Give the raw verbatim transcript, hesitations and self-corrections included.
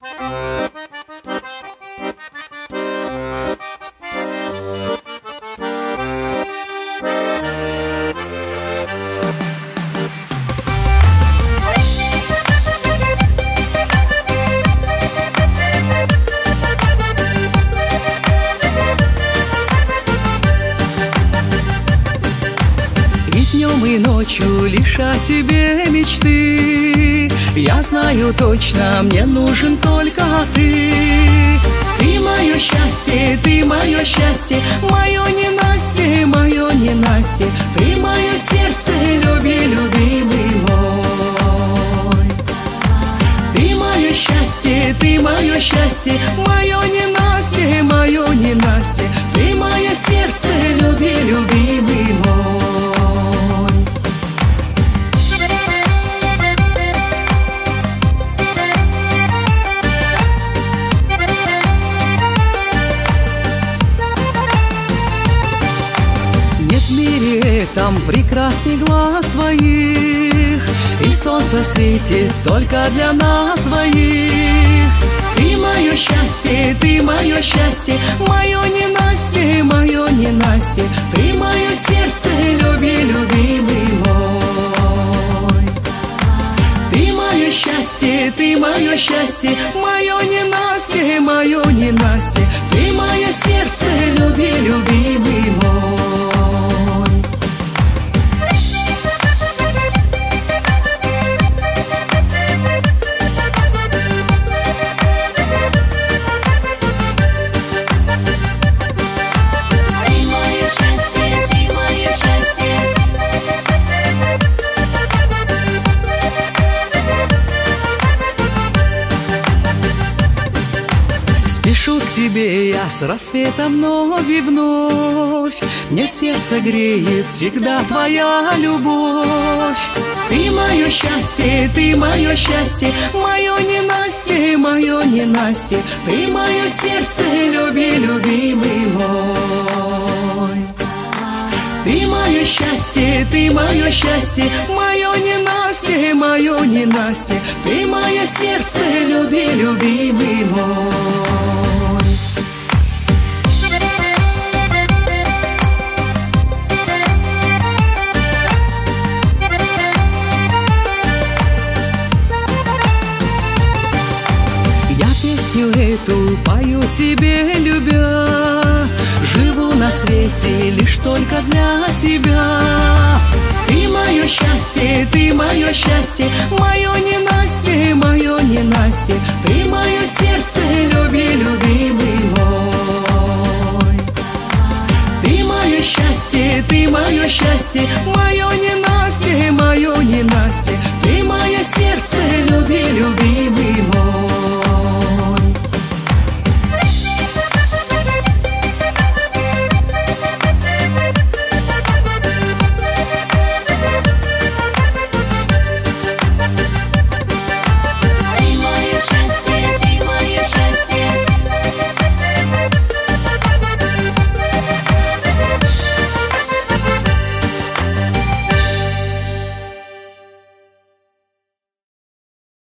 Днем и ночью лишь о тебе мечты. Я знаю точно, мне нужен только ты. Ты мое счастье, ты мое счастье, мое ненастье, мое ненастье. Ты мое сердце, люби, любимый мой. Ты мое счастье, ты мое счастье, мое ненастье, мое ненастье. Ты мое сердце, люби, любимый мой. В мире этом прекрасней глаз твоих, и солнце светит только для нас двоих. Ты мое счастье, ты мое счастье, мое ненастье, мое ненастье. Ты мое сердце, люби, любимый мой. Ты мое счастье, ты мое счастье, мое ненастье, мое ненастье. Ты мое сердце, люби, любимый мой. Спешу к тебе я с рассветом вновь и вновь. Мне сердце греет всегда твоя любовь. Ты мое счастье, ты мое счастье, мое ненастье, мое ненастье. Ты мое сердце, люби, любимый мой. Ты мое счастье, ты мое счастье, мое ненастье, мое ненастье. Ты мое сердце, люби, любимый мой. Я песню эту пою тебе, любя. Живу на свете лишь только для тебя. Ты мое счастье, ты мое счастье, мое ненастье, мое ненастье.